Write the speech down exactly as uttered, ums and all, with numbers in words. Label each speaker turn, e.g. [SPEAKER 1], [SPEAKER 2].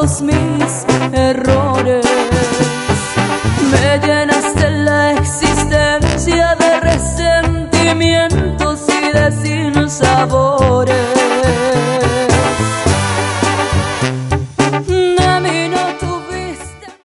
[SPEAKER 1] todos mis errores. Me llenaste la existencia de resentimientos y de sinsabores.